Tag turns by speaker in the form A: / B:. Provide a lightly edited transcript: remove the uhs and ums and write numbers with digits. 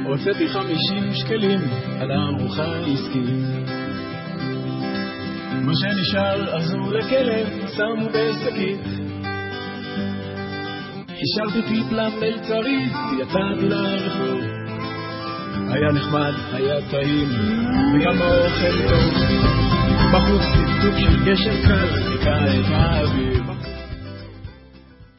A: הוצאתי 50 שקלים על הארוחה העסקית. מה שנשאר ארזו לכלב, שמו בשקית. השארתי טיפ למלצרית, יצאתי לרחוב. היה נחמד, היה טעים, וגם האוכל טוב. בחוץ סיפוק של גשם קל, חיכה את האביב.